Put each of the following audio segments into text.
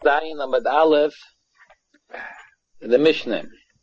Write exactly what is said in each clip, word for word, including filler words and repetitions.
Zayin Amad Aleph, the Mishnah.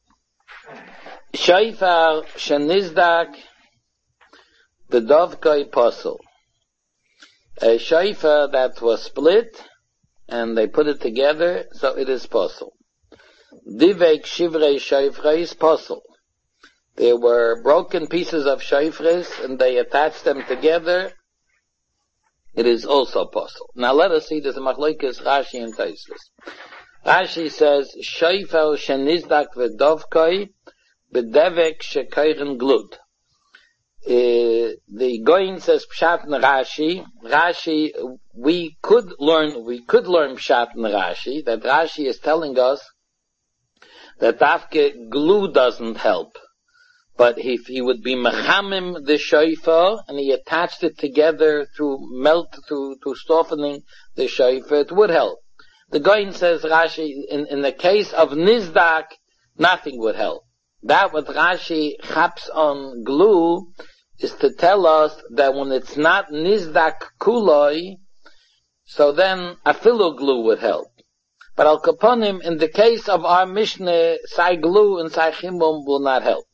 Shofar shenizdak b'dovkei posel. A shofar that was split, and they put it together, so it is posel. Divek shivrei shofrais posel. There were broken pieces of shofars, and they attached them together. It is also posel. Now let us see this machlokes Rashi and Tosfos. Rashi says, shofar shenizdak v'dovkei b'devek shekoiren glud. Uh, the Goyin says Pshat and Rashi. Rashi, we could learn, we could learn Pshat and Rashi, that Rashi is telling us that Dafke glue doesn't help. But if he would be mechamim the shofar, and he attached it together through melt, through, through softening the shofar, it would help. The Goyin says, Rashi, in, in the case of Nizdak, nothing would help. That what Rashi chaps on glue is to tell us that when it's not Nizdak kuloi, so then afilu glue would help. But al kaponim, in the case of our Mishnah, sai glue and sai chimum will not help.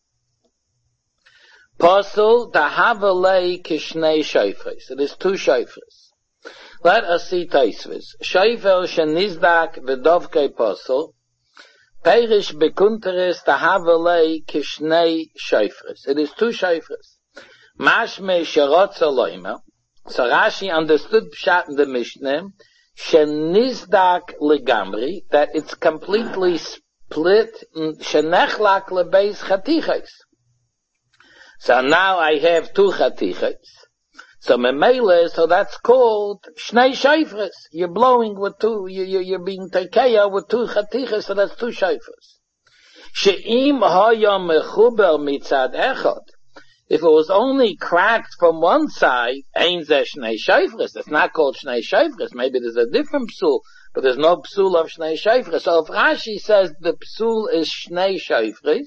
Posel tahavalei kishnei shofars. It is two shofars. Let us see Tosfos. Shofar shenizdak v'dovkei posel. Perish bekunteres tahavalei kishnei shofars. It is two shofars. Mashme sherotza loima. So Rashi understood Pshat in the Mishnah. Shenizdak legamri. That it's completely split. Shenechlak lebeis chatiches. So now I have two chatiches. So memele, so that's called shnei shofars. You're blowing with two, you, you, you're being tekeya with two chatiches, so that's two shofars. She'im haya mechuber mitzad echad. If it was only cracked from one side, ein zeh shnei shofars. It's not called shnei shofars. Maybe there's a different psul, but there's no psul of shnei shofars. So if Rashi says the psul is shnei shofars,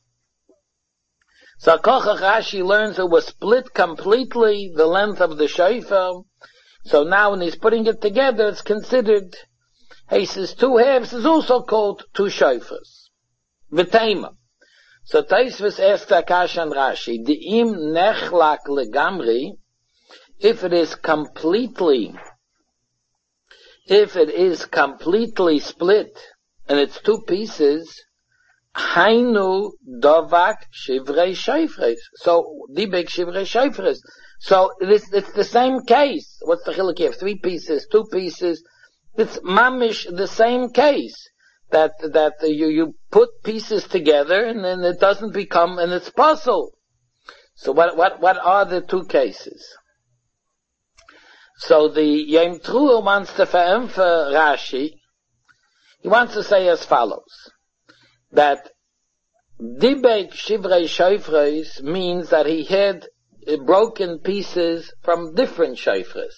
so Kochach Rashi learns it was split completely, the length of the shofar. So now when he's putting it together, it's considered, he says two halves is also called two shofars. V'teima. So Tosfos asks Akash and Rashi, Di'im nechlak legamri, if it is completely, if it is completely split, and it's two pieces, Hainu dovak shivrei shofars. So dibek shivrei shofars. So it's it's the same case. What's the chiluk here? Three pieces, two pieces. It's mamish the same case. That that uh, you you put pieces together and then it doesn't become and it's puzzle. So what what what are the two cases? So the Yom Truah wants to verämpfer Rashi. He wants to say as follows. That Dibek Shivrei Shofars means that he had uh, broken pieces from different shofars.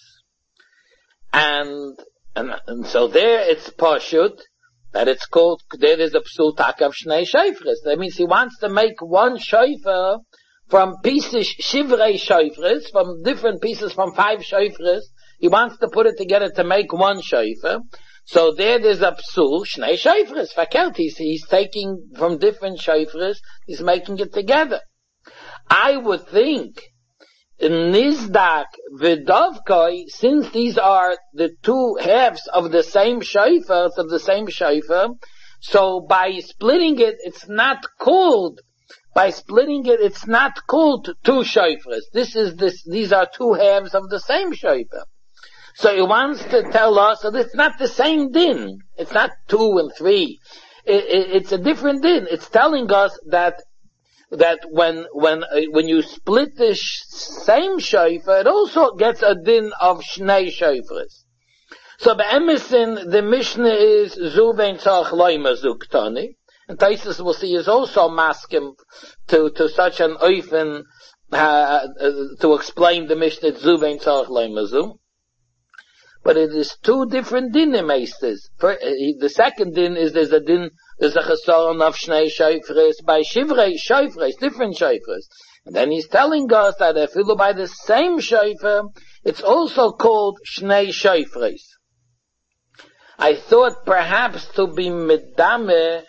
And, and, and so there it's Pashut, that it's called, there is a Psul Takav Shnei Shofars. That means he wants to make one shofar from pieces, Shivrei Shofars, from different pieces from five shofars. He wants to put it together to make one shofar. So there there's a psul, shnei shofars, fakert, he's, he's taking from different shofars, he's making it together. I would think, nizdak v'dovkei, since these are the two halves of the same shofar, of the same shofar, so by splitting it, it's not called, by splitting it, it's not called two shofars. This is this, these are two halves of the same shofar. So he wants to tell us that it's not the same din. It's not two and three. It, it, it's a different din. It's telling us that that when when uh, when you split the sh- same shofar, it also gets a din of shnei shofars. So be'emesin, the Mishnah is zuvein tzarch loima zuktani, and Tosfos will see is also maskim to to such an oifen uh, uh, to explain the Mishnah zuvein tzarch loima zu. But it is two different dinim meisters. The second din is there's a din, there's a chesaron of shnei shofars by shivrei shofars, different shofars. And then he's telling us that if you look by the same shofar, it's also called shnei shofars. I thought perhaps to be medame,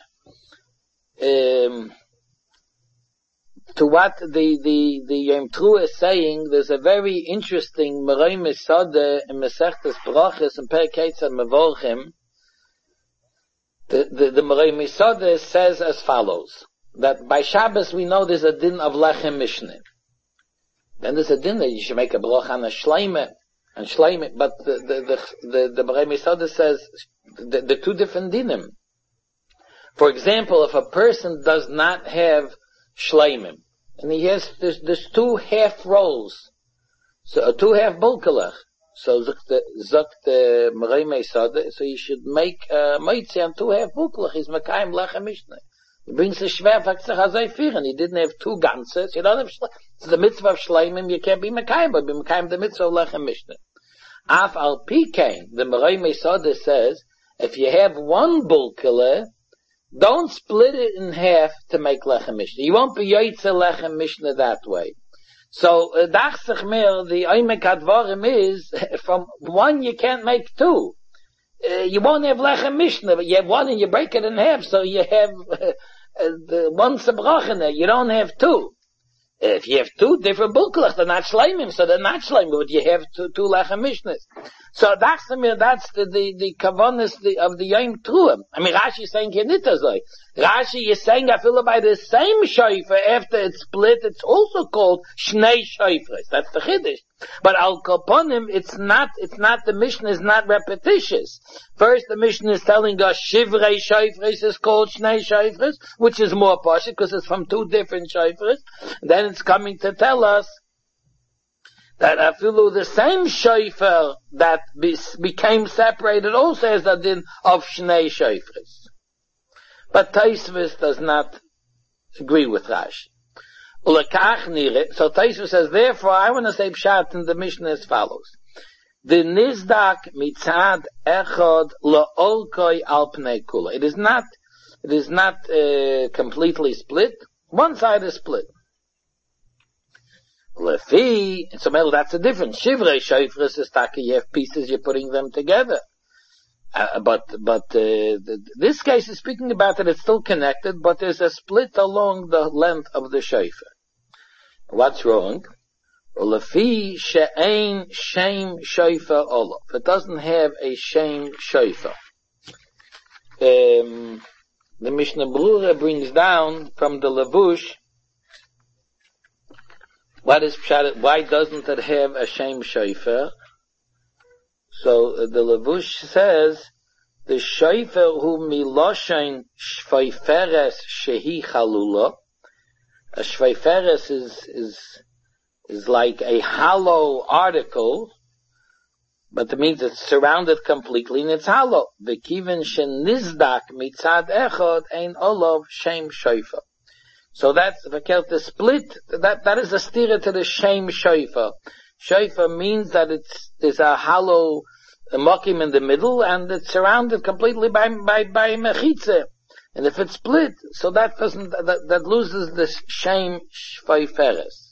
um, to what the, the, the Yom Teruah is saying. There's a very interesting Merei Mesodeh in Masechtas Brachos and Perek Eitz Mevorchim. The, the, the Merei Mesodeh says as follows, that by Shabbos we know there's a din of Lechem Mishneh. Then there's a din that you should make a bracha on a shleime, and shleime, but the, the, the, the, the Merei Mesodeh says the, the two different dinim. For example, if a person does not have shleimim, and he has, there's, there's two half rolls, so a two half bulkalach, so zok the Merei Mesodeh, so he should make a uh, moitzi on two half bulkalach, he's mekayim Lechem Mishneh. He brings a shver, sagt sich azay vier, and he didn't have two ganzes, you don't have shleimim. It's the mitzvah of shleimim, you can't be mekayim, but be mekayim the mitzvah of Lechem Mishneh. Af al pikein, the Merei Mesodeh says, if you have one bulkalach, don't split it in half to make Lechem Mishneh. You won't be Yoitze Lechem Mishneh that way. So, Dach sich mehr, the Oimek Advarim is, from one you can't make two. Uh, you won't have Lechem Mishneh, but you have one and you break it in half, so you have uh, uh, the one Sabrach in there. You don't have two. If you have two different bulkalach, they're not shleimim, so they're not shleimim, but you have two, two Lechem Mishnehs. So that's the, that's the, the, the kavanas of the Yom Teruah. I mean, Rashi is saying here nitazoi. Rashi is saying, I feel by the same shofar, after it's split, it's also called Shnei Shofars. That's the Chiddush. But Al Kaponim, it's not, it's not, the Mishnah is not repetitious. First, the Mishnah is telling us Shivrei Shofars is called Shnei Shofars, which is more partial, because it's from two different shofars. Then it's coming to tell us that afilu the same shofar that be, became separated also has a din of Shnei Shofars. But Tosfos does not agree with Rashi. So Tosfos says, therefore, I want to say pshat in the Mishnah as follows. The nizdak mitzad echad la'olkoi al pnei kula. It is not, it is not uh, completely split. One side is split. Lefi, so well, that's a difference. Shivrei shofras is taka, you have pieces, you're putting them together. Uh, but, but, uh, the, this case is speaking about that it's still connected, but there's a split along the length of the shofar. What's wrong? Lefi she'ein shem shofar olav. It doesn't have a shem shofar. Um, the Mishnah Berurah brings down from the Levush, what is pshat? Why doesn't it have a shem shofar? So uh, the Levush says the shofar hu miloshen shveiferes shehi chalula. A shveiferes is is is like a hollow article, but it means it's surrounded completely and it's hollow. V'kiven shenizdak mitzad echad ein olav shem shofar. So that's the split. That that is a stira to the shem shofar. Shofar means that it's there's a hollow a mokim in the middle, and it's surrounded completely by by by mechitze. And if it's split, so that doesn't that, that loses the shem shveiferes.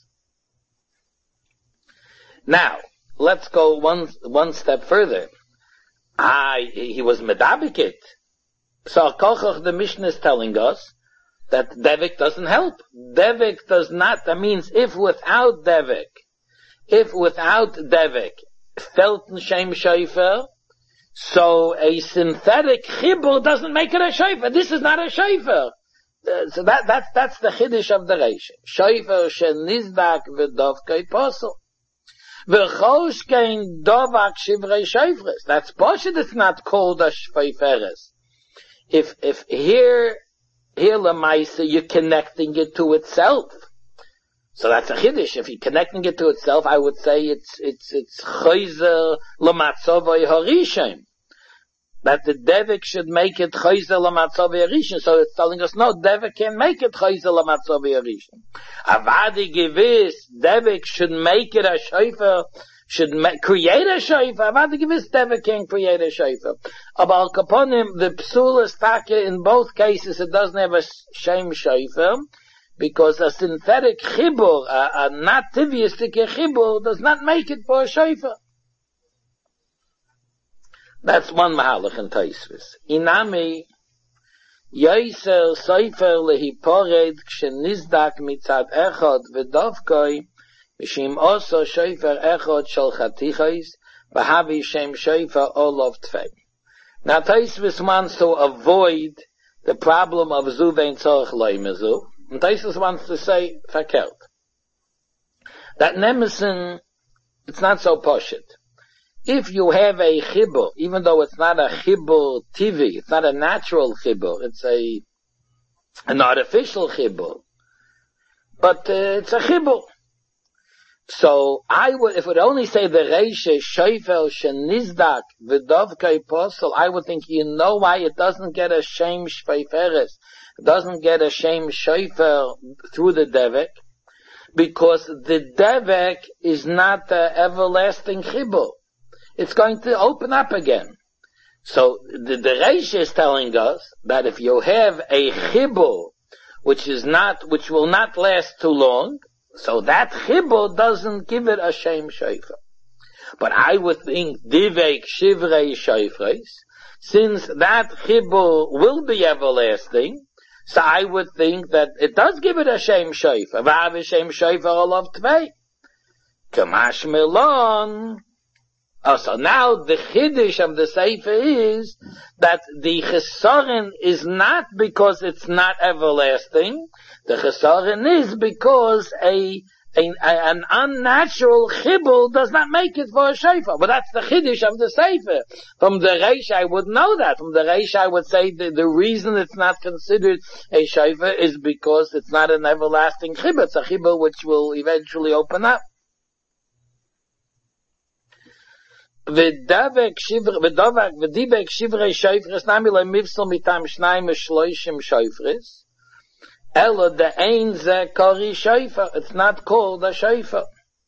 Now let's go one one step further. Ah, he was medabikit. So Kochach, the Mishnah is telling us that devik doesn't help. Devik does not. That means if without devik, if without devik, felten shem shofar, so a synthetic chibur doesn't make it a shofar. This is not a shofar. Uh, so that that's that's the chiddush of the Reish. Shofar shenizdak v'dovkei posel. V'chosh kein dovak shivrei shofres. That's poshet. It's not called a shveiferes. If if here here lemaisa you're connecting it to itself. So that's a chiddush. If you're connecting it to itself, I would say it's it's it's chayzer lematzovay harishim. That the devik should make it chayzer lematzovay harishim. So it's telling us no, devik can make it chayzer lematzovay harishim. Avadi gewiss, devik should make it a shofar, should ma- create a shofar. Avadi gewiss, devik can create a shofar. About kaponim, the psul is taka in both cases. It doesn't have a shem shofar. Because a synthetic chibur, a, a not tiviistic chibur, does not make it for a shofar. That's one mahalach in Taisvis. Inami, Yoiser Soifer lehipored kshenizdak mitzad echod v'dovkoi mishim oso shoifer echod shel chatichos v'havi shem shoifer olov tvei. Now Taisvis wants to avoid the problem of zuvein tzorch loimezu, and Taisvis wants to say fakert. That Nemesin, it's not so poshut. If you have a chibur, even though it's not a chibur tivi, it's not a natural chibur, it's a an artificial chibur, but uh, it's a chibur. So I would, if it would only say the reisha shoifel shenizdak v'dovkei posel, I would think you know why it doesn't get a shem shveiferes, it doesn't get a shem shoifer through the devek, because the devek is not the everlasting chibur. It's going to open up again. So the, the Reish is telling us that if you have a chibur, which is not, which will not last too long, so that chibur doesn't give it a shem shofar. But I would think divek shivrei shofres, since that chibur will be everlasting, so I would think that it does give it a shem shofar. V'av a shem shofar olav tvei. Kamash melon. Oh, so now the chiddush of the Sefer is that the chesaron is not because it's not everlasting. The chesaron is because a, a, a an unnatural chibur does not make it for a shofar. But that's the chiddush of the Sefer. From the Reish I would know that. From the Reish I would say that the reason it's not considered a shofar is because it's not an everlasting chibur. It's a chibur which will eventually open up. V'davek shivre, v'davek, v'dibek shivrei shofres, nami lo mivsel mitam shnayim shloishim shofres, elo de ein ze kori shofar. It's not called a shofar.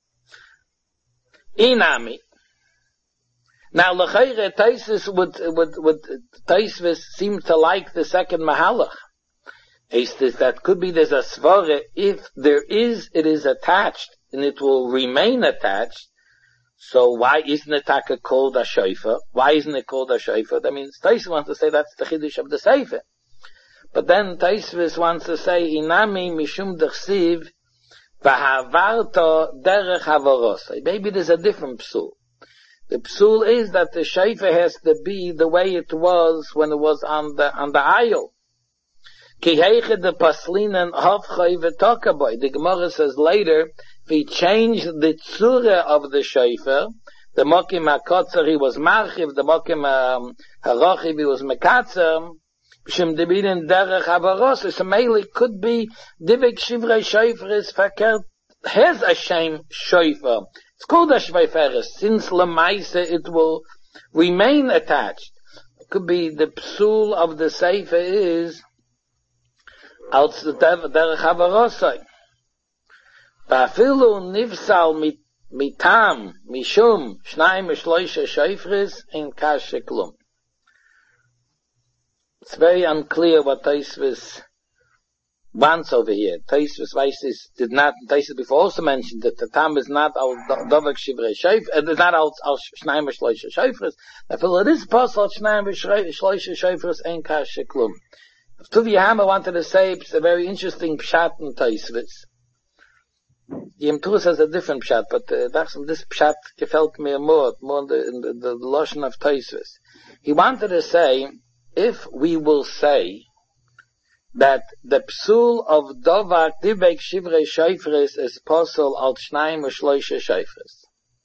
Inami. Now, l'chayre, Taisus would, would, would, Taisvis seem to like the second mahalach. Is this, that could be there's a svara, if there is, it is attached, and it will remain attached. So why isn't it taka called a shofar? Why isn't it called a shofar? That means Taisvis wants to say that's the chiddush of the Sefer. But then Taisvis wants to say, inami mishum d'chsiv v'havarto derech havarosai. Maybe there's a different psul. The psul is that the shofar has to be the way it was when it was on the, on the aisle. Ki heiche de paslinen hofchoi v'tokaboy. The Gemara says later, if he changed the tzura of the shofar, the mokim hakotzer he was marchiv, the mokim um, harochiv he was mekatzer, b'shem debidin derech havaros, so mainly could be divik shivrei shofar is fakert, has a shem shofar. It's called a shveiferes, since lemaise it will remain attached. It could be the psul of the sefer is out the derech havarosai. Va'afilu nivsal mitam mishum shnayim shloisha shofres in kashe klum. It's very unclear what Taisvis wants over here. Taisvis Weisis did not, Taisvis before also mentioned that the tam is not al dovek shivrei shofres, it is not al shnayim shloisha shofres. Afilu it is possible shnayim shloisha shofres in kashe klum. Tuvi Hammer wanted to say it's a very interesting pshat in Taisvis. Yom Tuvis has a different pshat, but uh, this pshat gefällt mir more, more in the, in the, the lotion of Taisvis. He wanted to say, if we will say that the psul of Dovak Dibek Shivrei Shofres is posel al Shnayim U'Shloisha Shofres.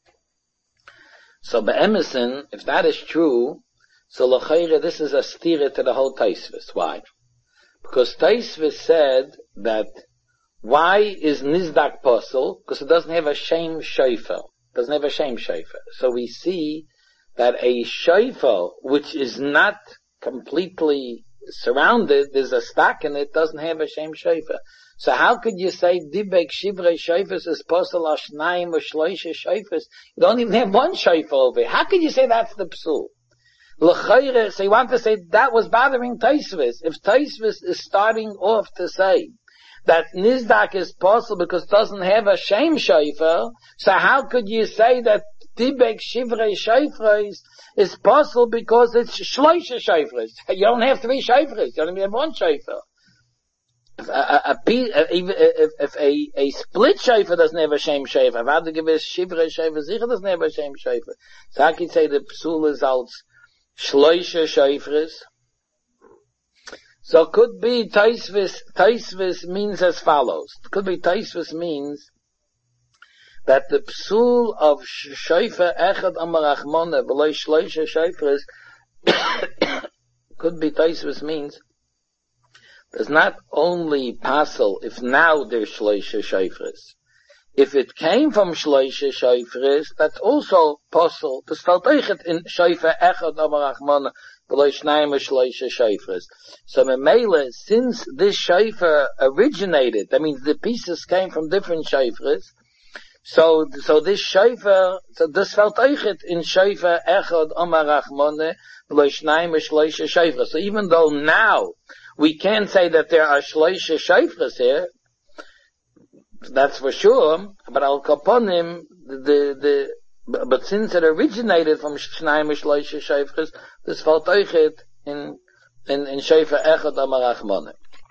So be'emesin, if that is true, so l'chayre this is a stira to the whole Taisvis. Why? Because Taisvis said that why is Nizdak posel? Because it doesn't have a shem shofar. It doesn't have a shem shofar. So we see that a shofar, which is not completely surrounded, there's a stack and it doesn't have a shem shofar. So how could you say dibek shivrei shofars is posel ashnayim or shloisha shofars? You don't even have one shofar over here. How could you say that's the psul? L'chayre, so you want to say that was bothering Taisvis. If Taisvis is starting off to say that Nizdak is possible because it doesn't have a shem shofar, so how could you say that Dibek Shivrei Shofres is possible because it's shloisha shofars. You don't have three shofars. You only have one shofar. If a, a, a, if, if a, a split shofar doesn't have a shem shofar, if I have to give a shivre shofar, sicher doesn't have a shem shofar. So I can say the psul is als shloisha shofars. So it could be Taisvis, Taisvis means as follows. It could be Taisvis means that the psul of shofar echad amar achmona v'lo shloisha shofars could be Taisvis means there's not only passel if now there's shloisha shofars. If it came from shloisha shofars, that's also possible. To stalteichet in shofar echad amar achmona v'lo shnayim shloisha shofars. So memele, since this shofar originated, that means the pieces came from different shofars. So, so this shofar, so this felt eichet in shofar echad amar achmona v'lo shnayim shloisha shofars. So even though now we can't say that there are shloisha shofars here, that's for sure, but al kaponim, the, the, but since it originated from shnayim shloisha shofars, this felt eichet in, in, in shofar echad amar achmona.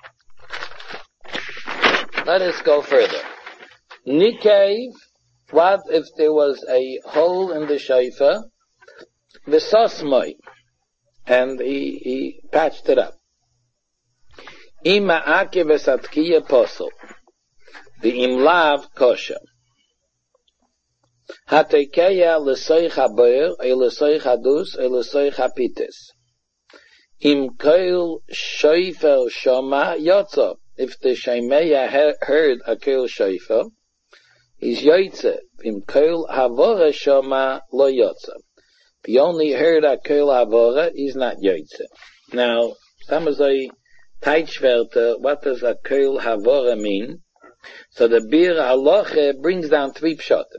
Let us go further. Nikev, what if there was a hole in the shofar, v'sosmoi, and he, he patched it up. Ima ake v'satkiya posel, v'im lav kosher. Hatekeya l'soich haboyer, e l'soich hadus, e l'soich hapitis. Im koil shofar shoma yotzo. If the shemeya heard a koil shofar, he's yotze. Im koil havora shoma lo yotze. If he only heard a koil havora, he's not yotze. Now, some of the Teitschwerte, what does a koil havora mean? So the Bir Halacha brings down three pshatim.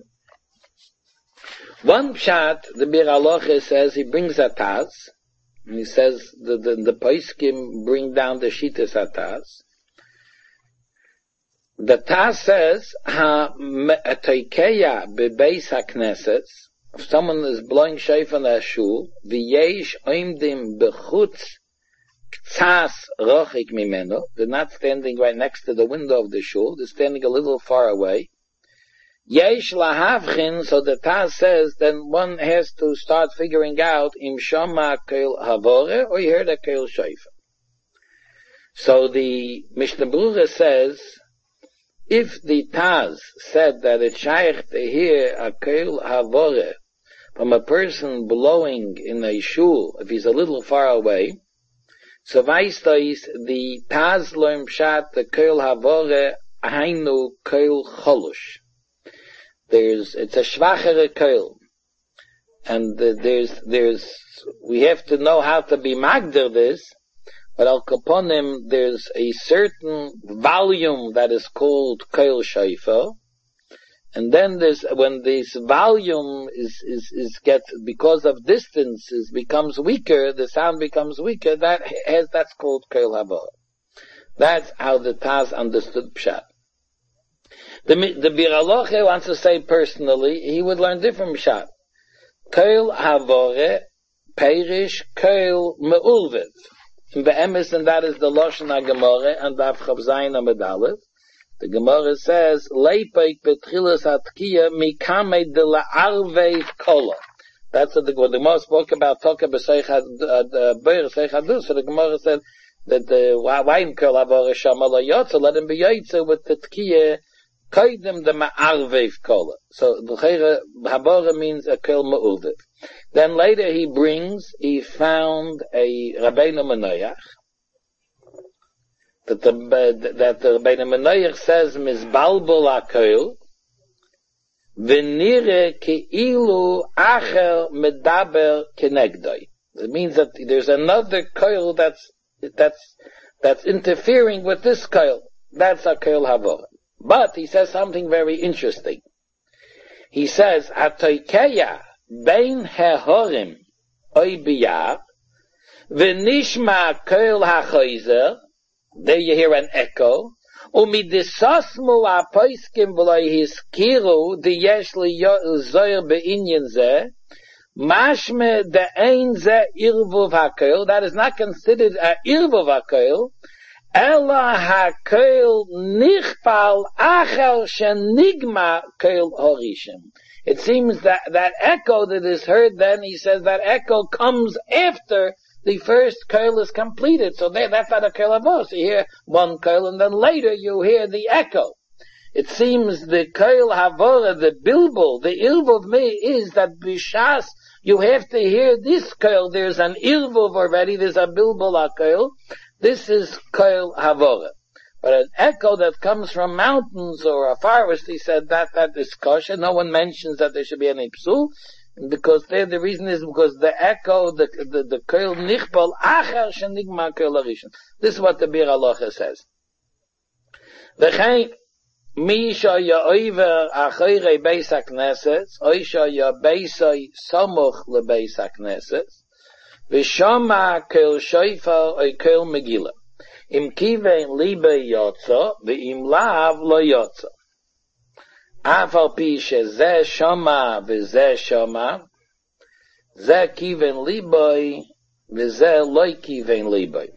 One pshat, the Bir Halacha says, he brings a taz, and he says, the, the, the Paiskim bring down the Shitas ataz. The taz says, ha teikeya bebeis hakneses, if someone is blowing shofar in the shul, v'yesh oimdim bechutz k'tzas rochik mimeno, they're not standing right next to the window of the shul, they're standing a little far away. Yesh lahavchin, so the Taz says, then one has to start figuring out im shama koil havore, or he heard a koil shofar. So the Mishnah Berurah says, if the Taz said that it's shaykh to hear a koil havore from a person blowing in a shul, if he's a little far away, so vaistais the Taz loim pshat the koil havore hainu koil cholush. There's, it's a schwachere koil. And uh, there's, there's, we have to know how to be magder this, but al kaponim, there's a certain volume that is called koil shofar, and then there's, when this volume is, is, is gets, because of distances, becomes weaker, the sound becomes weaker, that has, that's called koil havor. That's how the Taz understood pshat. The, the Bir Halacha wants to say personally, he would learn different pshat. Koil havore, perish, koil me'ulviv. In the emes, and that is the Lashon HaGemara, and Daf Chav Zayin Amud Aleph. The Gemara says, Leipeik betchilas atkiya mikame de la'arveiv kola. That's what the, what the Gemara spoke about, Toka b'seich ha-beir, seich ha-dus. So the Gemara said, that the, why in koil havore shama lo yotze, let him be yotze with the tkiya, Kaidem the ma'arvev kola. So the habora means a koil ma'ulviv. Then later he brings, he found a Rabbeinu Menoyach, that the, that the Rabbeinu Menoyach says, Mizbalbul ha-koil, v'nire ke'ilu acher medaber kenegdoi. It means that there's another koil that's, that's, that's interfering with this koil. That's a koil havora. But he says something very interesting. He says, Hatoikeya bein hehorim oy biyar, v'nishma koil hachoizer, there you hear an echo, umidisosmu ha-poiskim v'lo hiskiru, diyesh li zoyer be'inyan zeh, Mashme de ein ze irvuv hakoil, that is not considered a irvuv hakoil, ela hakoil nichpal achel shenigma koil horishim. It seems that that echo that is heard then, he says that echo comes after the first koil is completed. So there, that's not a koil avos. You hear one koil and then later you hear the echo. It seems the koil havora, the bilbul, the irvuv me is that bishas, you have to hear this koil. There's an irvuv already, there's a bilbul koil. This is koil havora. But an echo that comes from mountains or a forest, he said that that is kosher. No one mentions that there should be any psul, because there the reason is because the echo, the the the koil nichbal achar shenigma koil harishon. This is what the Bir Halacha says. V'chein misha ya'oiver achayre beis hakneses, oisha ya'beisai samuch lebeis hakneses, v'shama koil shofar oy koil megillah. Im kivein libe yotza, ve'im lav lo yotza. Afal pi sheze shama v'ze shama, ze kivein libe, v'ze loy kivein libe.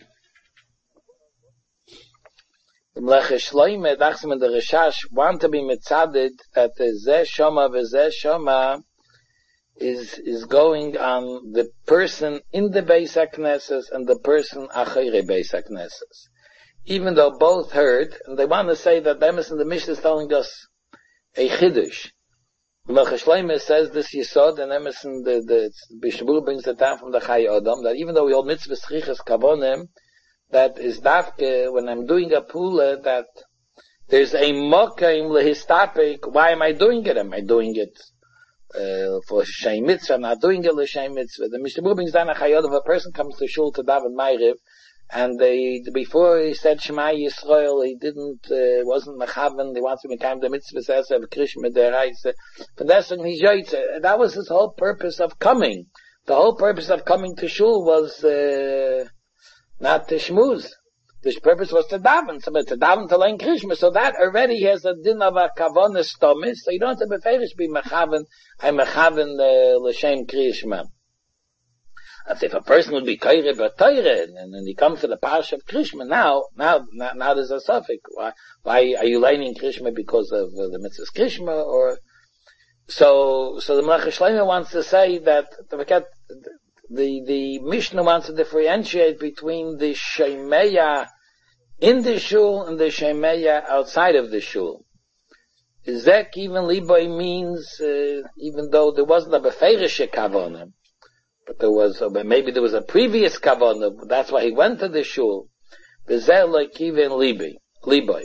The Meleches Shloime, Dachsim and the Rishash, want to be mitzaded that the ze shama v'ze shama is is going on the person in the Beis HaKnesses and the person achayre Beis HaKnesses. Even though both heard, and they want to say that the Emes and the Mishnah is telling us a chiddush. Meleches Shloime says this yisod, and Emes and the, the Bishabur brings it down from the Chai Adam, that even though we hold mitzvah schichas kavonim, that is dafke, when I'm doing a pula, that there's a mokaim lehistapik, why am I doing it? Am I doing it Uh, for Shem Mitzvah, I'm not doing it l'Shem Mitzvah. The Mishnah brings down a chayot of a person comes to shul to daven Ma'ariv, and they, before he said Shema Yisrael, he didn't, uh, wasn't mechaven, he wants to become the mitzvah says of Krishma deraisa. That was his whole purpose of coming. The whole purpose of coming to shul was, uh, not to shmuz. The purpose was to daven, so to daven to learn Krishma. So that already has a din of a kavanah stomis. So you don't have to be ferish be mechaven. I'm mechaven l'shem Krishma. As if a person would be kaire b'toire, and then he comes to the parsha of Krishma. Now, now, now, now there's a suffix. Why, why are you learning Krishma because of uh, the mitzvahs Krishma? Or so, so the Meleches Shloime wants to say that the The, the Mishnah wants to differentiate between the Shemeya in the shul and the Shemeya outside of the shul. Zek even Liboy means, uh, even though there wasn't a Befeirische Kavanah, but there was, uh, maybe there was a previous Kavanah, that's why he went to the shul. Zek like even Liboy, Liboy.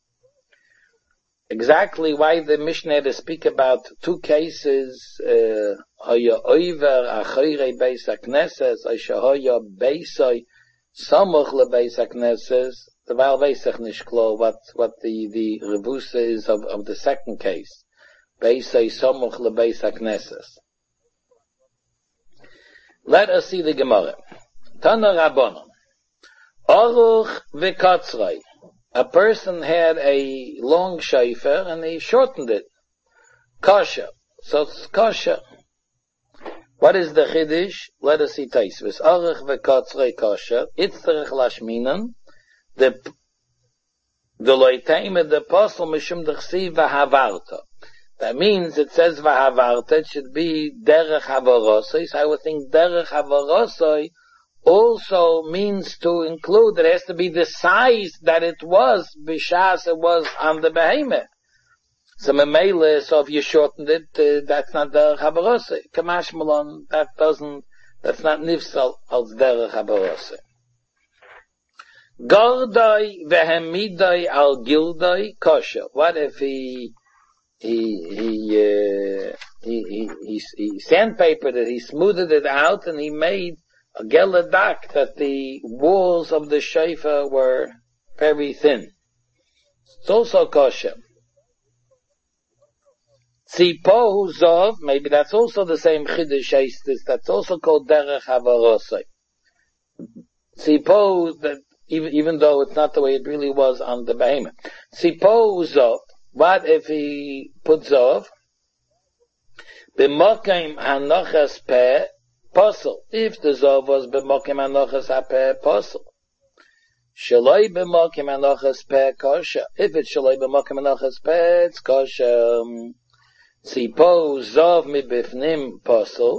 Exactly why the Mishnah had to speak about two cases, uh, Haya Oiver Achayre Beis HaKnesses, Aisha Haya Beisai Samuch LeBeis HaKnesses, the Val Veisach Nishklo, what, what the, the revusa is of, of the second case. Beisai Samuch LeBeis HaKnesses. Let us see the Gemara. Tana Rabbanon. Aruch V'Katzrei. A person had a long shofar and he shortened it. Kosher. So it's kosher. What is the chiddush? Let us see Taisvis. Aruch v'katzrei kosher. Itzterich lashminan. The the loiteim the apostle mishum d'chsi v'havarta. That means it says v'havarta. It should be derech havarosoi. So I would think derech havarosoi also means to include, it has to be the size that it was, b'shas it was on the behemoth. So memele, so if you shortened it, uh, that's not derech habarose. Kamash malon, that doesn't, that's not nifsal als derech habarose. Gordoi vehemidoi al gildoi kosher. What if he, he, he, uh, he, he, he, he sandpapered it, he smoothed it out, and he made a geladak, that the walls of the shofar were very thin. It's also kosher. Tzipo zov, maybe that's also the same chiddush eistis, that's also called derech havarosai. Tzipo, that even, even though it's not the way it really was on the behemoth. Tzipo zov, what if he put zov? B'mokim hanochas peh posel. If the zov was b'mokim hanochas hapeh posel. Shaloi b'mokim hanochas peh kosher. If it's shaloi b'mokim hanochas peh, it's kosher. Suppose zov mibifnim posel.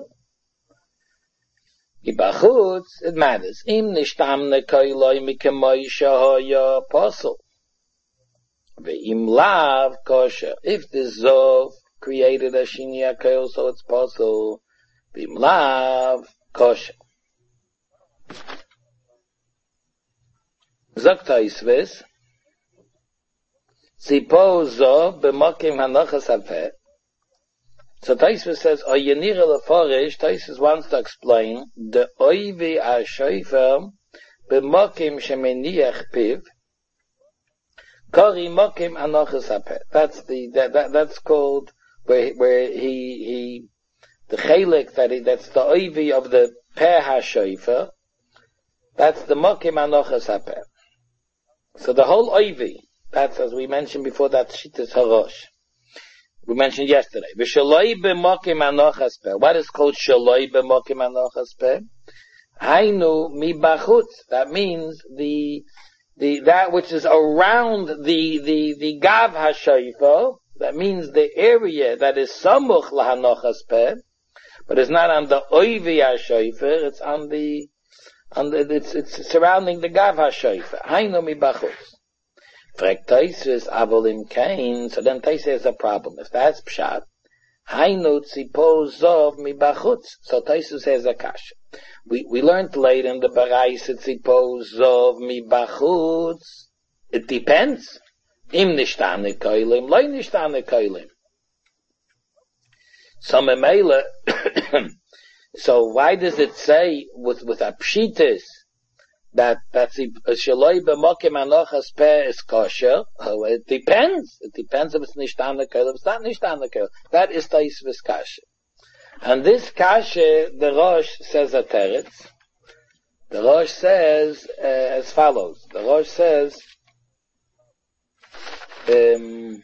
Ibachutz, it matters. Im nishtamne koiloi mikemoi shahoya posel. Ve'im lav kosher. If the zov created a shinya koil, so it's posel. Ve'im lav kosher. Zok Taisvis. Suppose zov b'mokim hanochas hapeh. So Taisvis says, O yenira leforish, Taisvis wants to explain, the oivi ha-shoifer b'mokim shemeniach piv, kori mokim anochas hapeh. That's the, that, that, that's called, where, where he, he, the chelik, that he, that's the oivi of the peh ha-shoifer, that's the mokim anochas hapeh. So the whole oivi, that's, as we mentioned before, that's shittas harosh. We mentioned yesterday. V'shaloi b'mokim anochas peh. What is called shaloi b'mokim anochas peh? Hainu mi bachutz. That means the, the, that which is around the, the, the gav ha-shoifer. That means the area that is samuch lahanochas peh, but it's not on the oivi ha-shoifer, it's on the, on the, it's, it's surrounding the gav ha-shoifer. Hainu mi bachutz. Frek Taisus avolim kain, so then Taisus has a problem. If that's pshat, hainu tzipor zov mi bachutz. So Taisus has a kasha. We, we learned later in the Baraisa tzipor zov mi bachutz. It depends. Im nishtane koilim, loy nishtane koilim. So memela, so why does it say with, with a pshitis, that that's shaloi b'mokim anochas peh is kosher? Oh, it depends. It depends if it's nishtan lekel, if it's not nishtan lekel. That is Taisvis kasha. And this kasha, the Rosh says a teretz. The Rosh says uh, as follows. The Rosh says, um,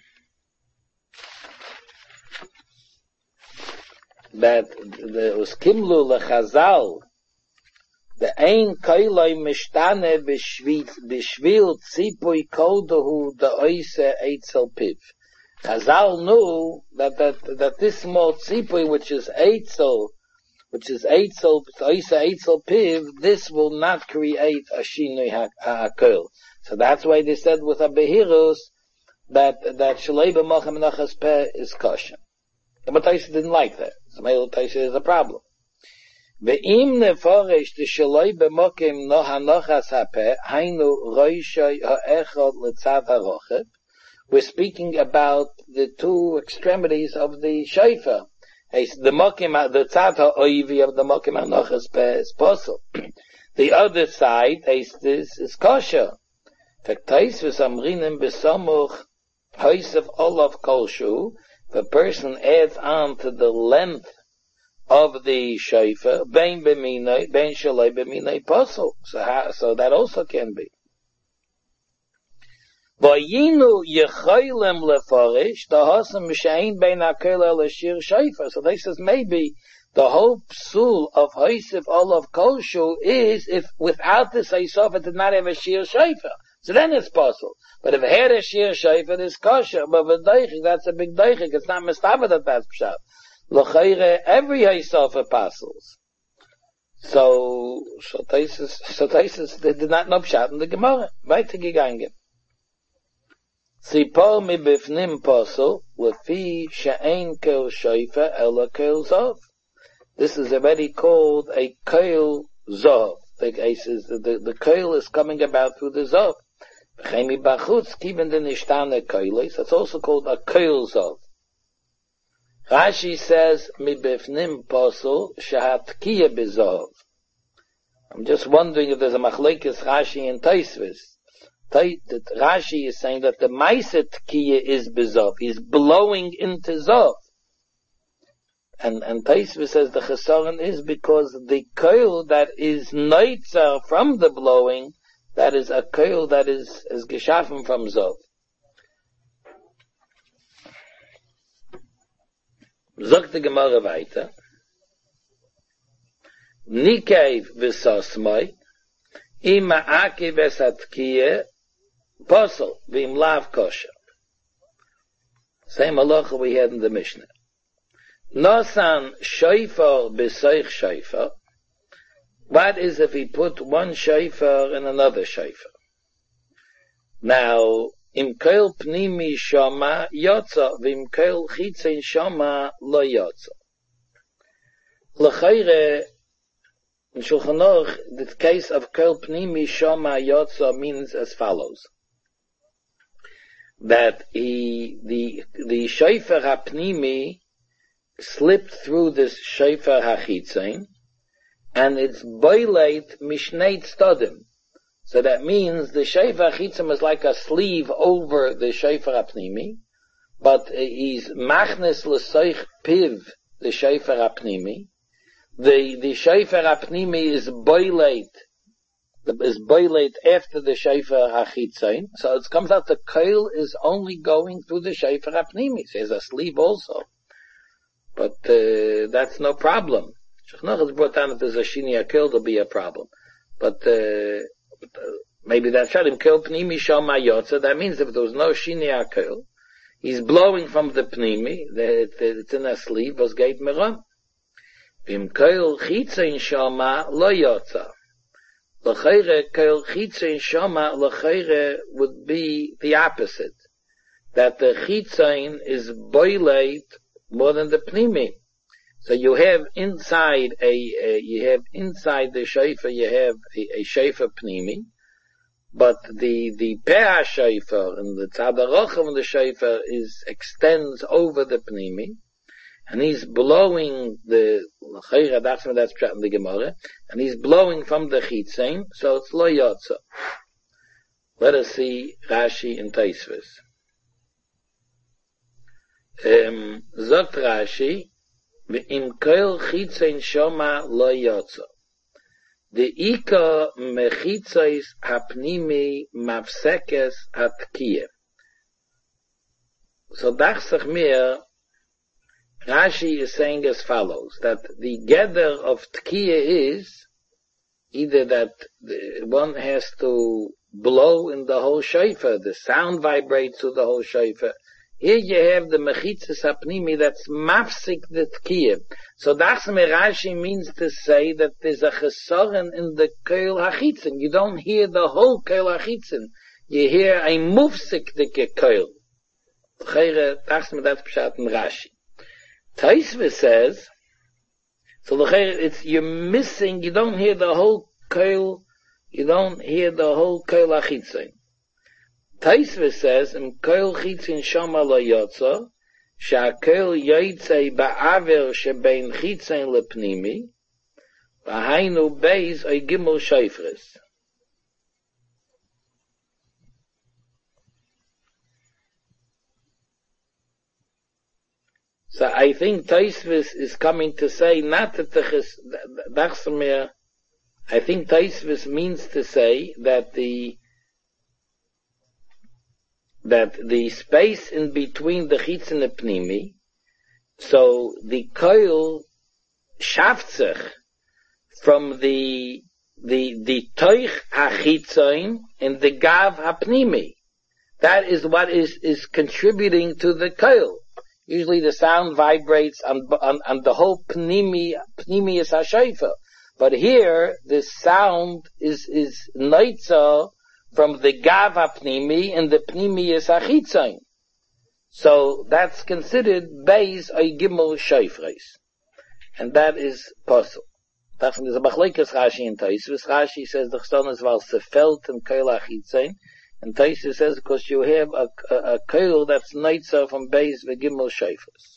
that the uskimlu lechazal, the ein koiloi mishtane b'shvil b'shvil tzipui koldohu the oise eitzel piv. Chazal knew that that that this small tzipui, which is eitzel, which is eitzel oise eitzel piv, this will not create a shinui hakoil. So that's why they said with a behirus that that shalei b'mochem nachas peh is kosher. But Taisa didn't like that. So maybe Taisa is a problem. Ve'im neforish the shaloi b'mokim no hanochas hapeh hainu roishay ha'echad letzad harochev. We're speaking about the two extremities of the shofar. The mokim, the tzad ha'oivi of the mokim hanochas peh is possible. The other side is this is kosher. Taktais v'samrinim b'samuch hoisev olav kolshu. The person adds on to the length of the shofar, bein b'minay, bein shalei b'minay posel. So, how, so that also can be. Vayinu yechoylem lefarish tahasam m'shein bein hakel el shir shofar. So they says maybe the whole psul of hoisef olav kolshu is if without this hoisef it did not have a shir shofar. So then it's possible. But if it had a shir shofar, it's kosher. But with deichik, that's a big deichik. It's not mistaba that that's pshat. L'chayre, every hoisef apostles. So, so Taisus, so Taisus, they did not know pshat in the Gemara. Weiter gegangen. Sipol mi bifnim posel, lefi she'ein kel shofar, ela kel zov. This is already called a kel zov. The, the, the kel is coming about through the zov. Chemi bachutz kiven the nishtane koilis. That's also called a koil zov. Rashi says mi bifnim posel shehatkiya bezov. I'm just wondering if there's a machlekes Rashi and Taisvis. Rashi is saying that the ma'aser tkiya is bezov. He's blowing into zov. And and Taisvis says the chesaron is because the koil that is noitzer from the blowing, that is a koil that is, is geschaffen from Zov. Sagt die Gemara weiter. Nikev v'sosmoi, ima akev esatkiye, posel, v'im lav kosher. Same halacha we had in the Mishnah. Nosan shofar b'soich shofar. What is if he put one shofar and another shofar? Now, im koil pnimi shama yotza, v'im koil chitzin shama lo yotza. L'chayre, in Shulchan Aruch, the case of koil pnimi shama yotza means as follows. That he, the, the shofar hapnimi slipped through this shofar hachitzin, and it's boilate mishneit stodim. So that means the shofar hachitzin is like a sleeve over the shofar hapnimi, but he's machnes l'soich piv, the shofar hapnimi. The, the shofar hapnimi is boilate, is boilate after the shofar hachitzin. So it comes out the koil is only going through the shofar hapnimi. There's a sleeve also. But uh, that's no problem. Shulchan Aruch has brought down that there's a shini akil, there'll be a problem. But, uh, but uh, maybe that's shadim kil pnimi shama yotza. That means if there was no shini akil, he's blowing from the pnimi. It's in a sleeve. Was geit meram. Vim kil chitzin shama lo yotza. L'chayre kil chitzin shama l'chayre would be the opposite. That the chitzin is boilate more than the pnimi. So you have inside a, a you have inside the shofar you have a, a shofar pnimi, but the the peah shofar and the tzad harochav of the shofar is extends over the pnimi, and he's blowing the l'chayra that's that's pshat in the Gemara, and he's blowing from the chitzin, so it's lo yotza. Let us see Rashi and Tosfos. Um, Zot Rashi, v'im koil chitzin shoma lo yotza. The ika mechitzos hapnimi mafsekes atkiye. So dachsach mir, Rashi is saying as follows, that the gather of tkiye is either that the, one has to blow in the whole shofar, the sound vibrates through the whole shofar. Here you have the mechitzas hapnimi that's mafsik the tkiyah. So that's me Rashi means to say that there's a chesaron in the koil hachitzin. You don't hear the whole koil hachitzin. You hear a mufsik the koil. That's me that's pshat in Rashi. Tosfos says, so it's you're missing. You don't hear the whole koil. You don't hear the whole koil hachitzin. Tosfos says, "Im koil chitzin shama lo yotza, she'akoil yotzei ba'aver shebein chitzin lepnimi, v'hainu beis oy gimel shofres." So I think Tosfos is coming to say not that the I think Tosfos means to say that the that the space in between the chitz and the pnimi, so the koil shaft sich from the the the toich hachitzain and the gav hapnimi. That is what is is contributing to the koil. Usually the sound vibrates on on, on the whole pnimi pnimi is hashayfa, but here the sound is is neitza from the gav hapnimi and the pnimi is achitzain. So that's considered beis ay gimel shofres, and that is possible. That's there's a machlekes Rashi and Tosfos. Rashi says the chson is val sefelt and koil achitzain, and Tosfos says because you have a a, a koil that's neitza from beis v'gimel shofres.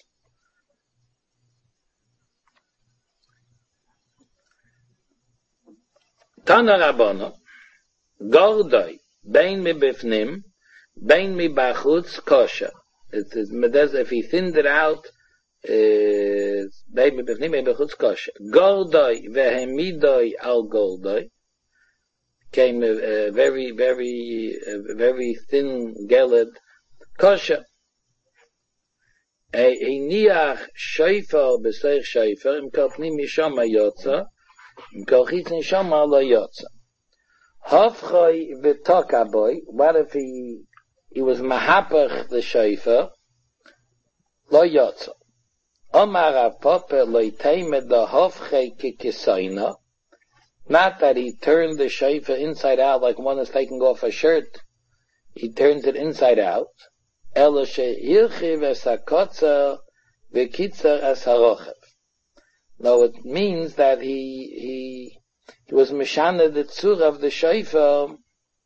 Tana Rabbanan. Gordoi, bein mi bifnim, bein mi bachutz, kosher. It is, if he thinned it out, bein mi bifnim, bein mi bachutz, kosher. Gordoi, vehemidoi al goldoi, came a, a very, very, a very thin geled, kosher. Einiach Shofar b'seich Shofar, im kol pnim Shama yotza, im kol chitzin Shama lo yotza. Hafchoi v'tokaboy, what if he, he was mahapach the Shofar, lo yotza. Omar Papa lo yiteimed the hafchei kikisoina, not that he turned the Shofar inside out like one is taking off a shirt, he turns it inside out. Elo she'irchiv es hakotzer v'kitzer es harochev. No, it means that he, he, he was mishana the tzur of the shofar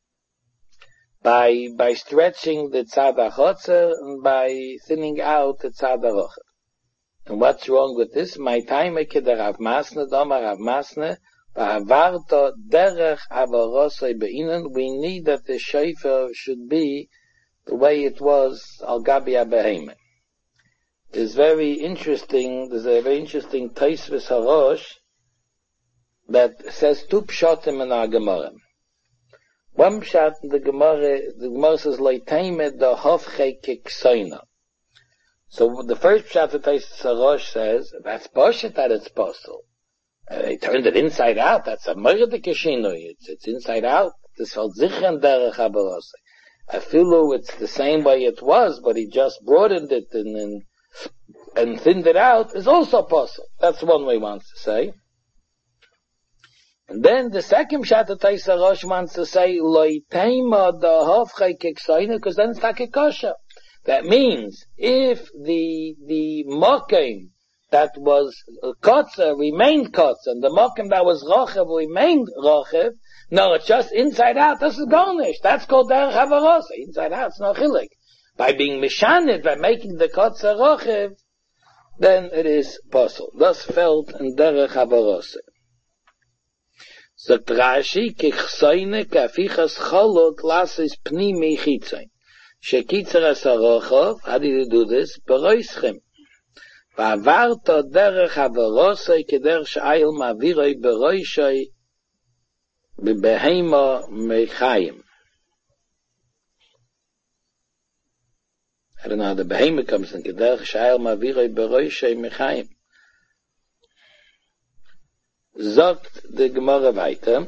by, by stretching the tzad hachotzer and by thinning out the tzad harochev. And what's wrong with this? My time keder Rav Masne, Domar Rav Masne, v'havarto derech avarosei be'inan, we need that the shofar should be the way it was al gabi ha-behemah. It's very interesting, there's a very interesting Tosfos Harosh that says two pshatim in our Gemara. One pshat in the Gemara, the Gemara says, Leiteimed the hofchei kiksoina. So the first pshat that Tosfos Harosh says, that's poshet that it's possible. Uh, they turned it inside out, that's a murder kishinu, it's, it's inside out, this felt zichran derech ha-barosei. Afilu, it's the same way it was, but he just broadened it and, and, and thinned it out, is also possible. That's one way he wants to say. And then the second pshat that Tosfos Harosh wants to say, Loiteima da hofchei kiksoina, because then it's like a kosher. That means, if the, the mokim that was kotzer remained kotzer, and the mokim that was rochev remained rochev, no, it's just inside out. This is garnish. That's called derech havarosei. Inside out, it's no chilik. By being mishanit, by making the kotzer rochev, then it is possible. Thus felt in derech havarosei. So Rashi kichsoine kafichas cholot lasis pnimi chitzain. Shekitzer as harochov, how did you do this? Beroischem. Va'avarto derech havarosei keder sh'ayil ma'viroi beroishoi Behema mechayim. I don't know how the behema comes in. Kederch shayel maviroi beroishei mechayim. Sagt the Gemara weiter.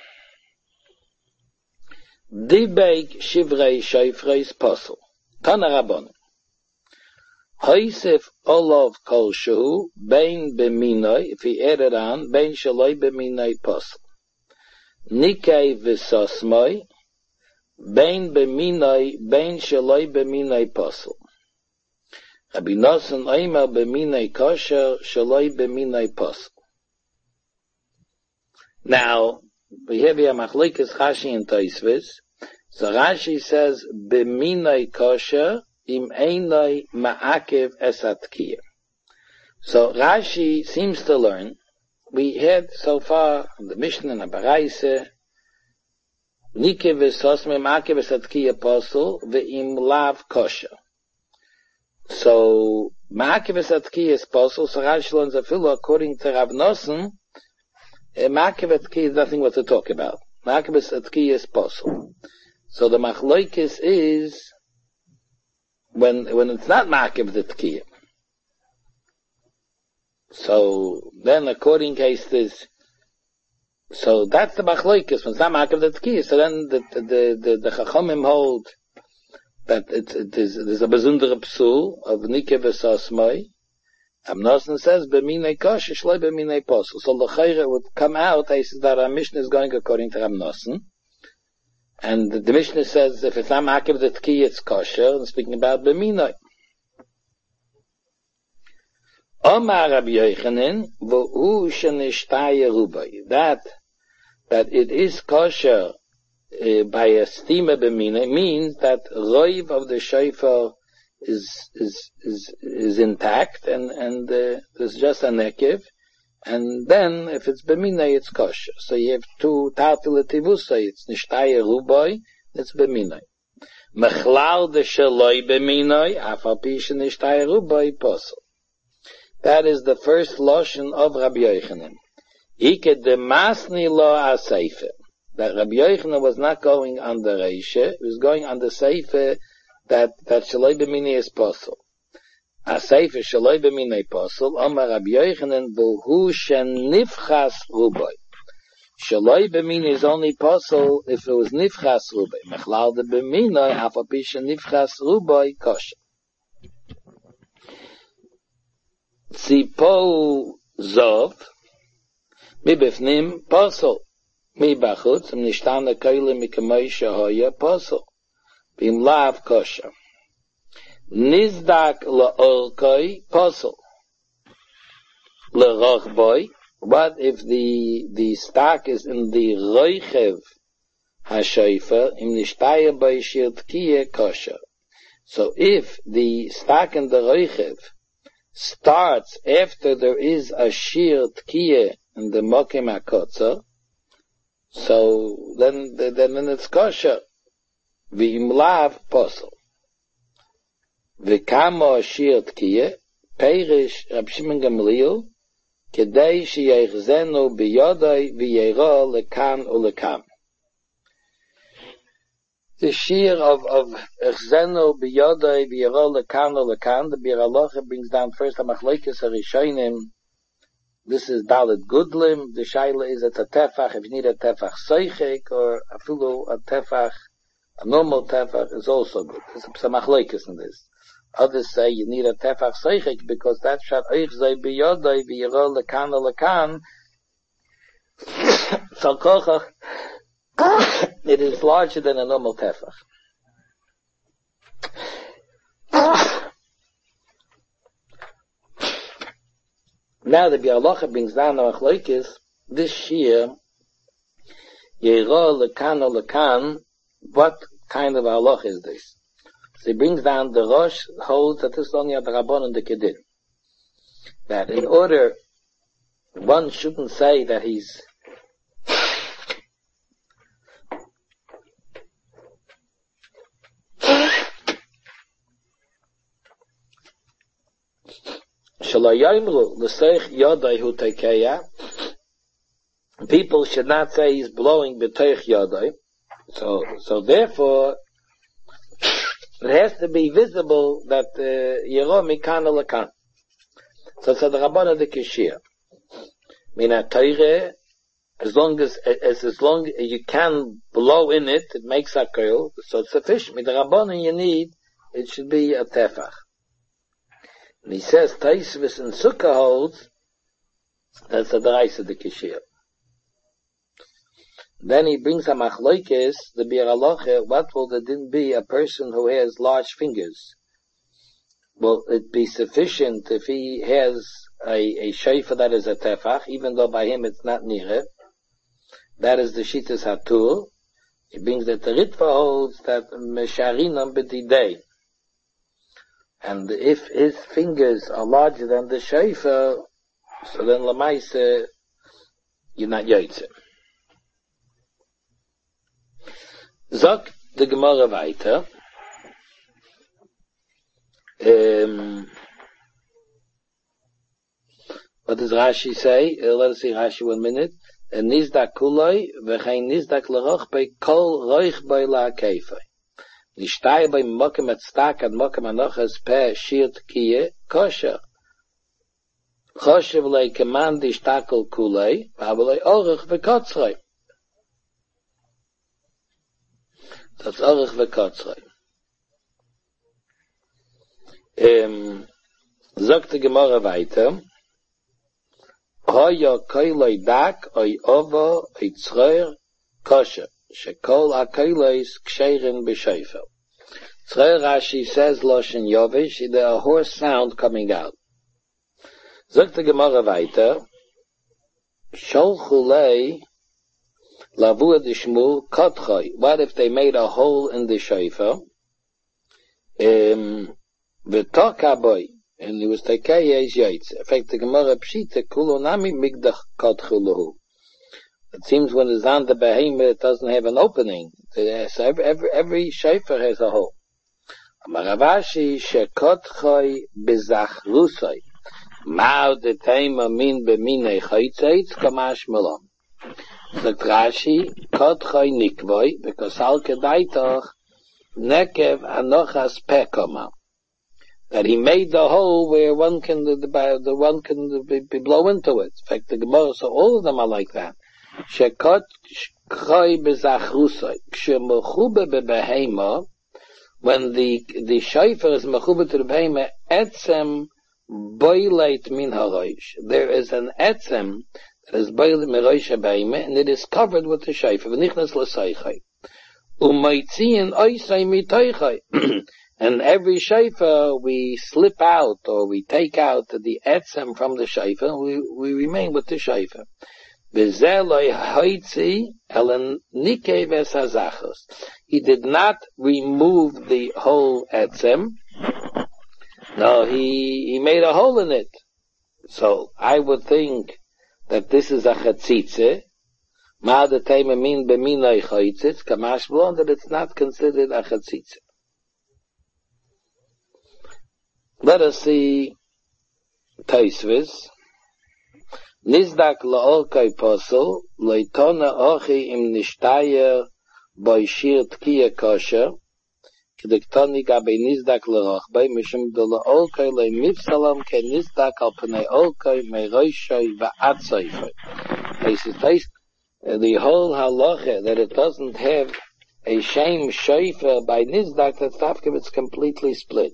Dibek shivrei shofreis posel. Tana Rabbanan. Hoisef olav kol shehu bein beminoi, if he added on, bein shaloi beminoi posel. Nikei v'sosmoi, bein b'minoi, bein shaloi b'minoi posel. Rabbi Nosson oimer b'minoi kosher, shaloi b'minoi posel. Now, we have here machlokes Rashi and Tosfos. So Rashi says, b'minoi kosher, im einoi ma'akev esatkiya. So Rashi seems to learn, we had so far the Mishnah and the Baraise, Nike v'sosme ma'akev esatkiya posel, ve'im lav kosher. So, ma'akev esatkiya is posel, so Rashi learns a fellow, according to Rav Nosson, ma'akev esatkiya is nothing what to talk about. Ma'akev esatkiya is posel. So the machlokes is, when, when it's not ma'akev esatkiya. So then, according case this, so that's the machlokes when it's not ma'akev esatkiya. So then the the the the chachamim hold that it, it is there's a besundere psul of nike v'sosmoi. Rav Nosson says b'minei kosher shloi b'minei posel. So the chayre would come out. He says that our Mishnah is going according to Rav Nosson, and the, the Mishnah says if it's not ma'akev esatkiya, it's kosher. And speaking about b'minei. Omar Rabbi Yochanan, v'hu shenishtaya rubai, that that it is kosher uh, by a stima b'mina means that roiv of the shofar is is is is intact and and uh, there's just a nekev, and then if it's b'mina it's kosher. So you have two tartil tivusa, it's nishtaya rubai, it's b'mina. Mechlal de shaloi b'mina, afal pi shenishtaya rubai posel. That is the first lashon of Rabbi Yochanan. Ike de masni lo aseife. That Rabbi Yochanan was not going on the reisha, he was going on the seife that that shaloi b'mini is possible. a sefer shaloi b'minei posel, Amar Rabbi Yochanan, v'hu shenifchas rubai. Shaloi b'minei is only posel if it was nifchas rubai. Mechlal de b'minei, afapi shenifchas rubai, kosher. Tzipo zov, mi b'fnim posel. Mi b'chutz, im nishtana keile mikamei shehoya posel. B'im lav kosher. Nizdak la'orkoi posel. L'rochboi. What if the, the stock is in the roichev ha-shoifer, im nishtaya by shir tkiye kosher. So if the stock in the roichev starts after there is a shir tkiye in the mokim ha-kotzer, so then, then, then it's kosher. V'im lav posel. V'kamo shir tkiye, peirish Rab Shimon Gamliel, kedei sheyechzenu biyodai v'yero lekan ulekan. The shir of, of echzenu biyodai v'yero lekan ulekan, the Bir Halacha brings down first a machlokes harishonim. This is Dalet Gudlim. The shaila is it's a tefach, if you need a tefach seichek, or a fulu, a tefach, a normal tefach is also good. There's some machlokes in this. Others say you need a tefach seichek because that shat oich zay biyodai v'yero lekan lekan. So kochach, it is larger than a normal tefach. Now the Bir Halacha brings down the machlokes. This year, yero lekan lekan. What kind of halacha is this? So he brings down the Rosh holds that this is only a Rabban and the Kedin. That in order, one shouldn't say that he's people should not say he's blowing b'teich yodai. So, so therefore, it has to be visible that Yero mikan lekan. So it's a Rabbanah de Kishir. Mina Torah, as long as, as, as long as you can blow in it, it makes a koil, so it's sufficient. With the Rabbanah you need, it should be a tefach. And he says, Taisvis and Sukkah holds, that's a Daraisa de Kishir. Then he brings a machlokes, the Bir Halacha, what will the din be a person who has large fingers? Will it be sufficient if he has a, a shayfa that is a tefach, even though by him it's not nireh? That is the Shittas Hatur. He brings that the Ritva holds that mesharinam b'didei. And if his fingers are larger than the shayfa, so then lamaise, you're not yotzeh. Zok the Gemara weiter. Um, what does Rashi say? Uh, let us see Rashi one minute. Nizdak kuloi v'chein nizdak l'roch bei kol roich bei la'keifai. Nishtay bei mokem et stak ad mokem anochas pe shir tkiye kosher. Choshev lei keman dishtakol kuloi v'abalei orich v'kotzroi. That's Orich v'Kotzroi. Um, sagt die Gemara weiter. Hoya koiloi dak, oi ovo, oi tzroir, kosher. Shekol ha-koilois ksherin b'shoifer. Tzroir Rashi says, Loshen Yovish, there's a hoarse sound coming out. Sagt die Gemara weiter. Sholchulei, Lavua dishmu kotchoi. What if they made a hole in the shofar? Um, v'tokaboy, and it was tekei es yaitz. In fact, the Gemara pshita kulonami migdach kotchuluhu. It seems when it's on the behemoth, it doesn't have an opening. So every every, every shofar has a hole. Amaravashi shekotchoi bezachrusoi. Mao de tema min b'minei chaytzeitz kamash melom. The Rashi, kotchoi nikvoi, because al kedaitoch nekev anochas pekoma. that he made the hole where one can, the, the, the one can be, be blow into it. In fact, the Gemara, so all of them are like that. Shekot choi bezachrusai, kshemechube bebehema, when the, the shofar is mechube to the behema, etzem boileit min haroish. There is an etzem that is boileit min haroish behema, and it is covered with the shofar. V'nichnas l'seichai. U'maitzien oisai mitoichai. And every shofar we slip out or we take out the etzem from the shofar, we, we remain with the shofar. He did not remove the whole etzem. No, he, he made a hole in it. So I would think that this is a chatzitze. Ma'adatayma min b'minay chatzitz, kamash blon, that it's not considered a chatzitze. Let us see Taisvis. Nizdak la'olkai posel, leitona ochi im nishtayer boishir tkiya kosher, k'diktoni gabe nizdak la'rochbei, mishum de la'olkai le'mifsalam ke nizdak al pnei olkai me'roishoi va'atzoifoi. The whole halacha that it doesn't have a shame shofar by nizdak, that tafkim it's completely split.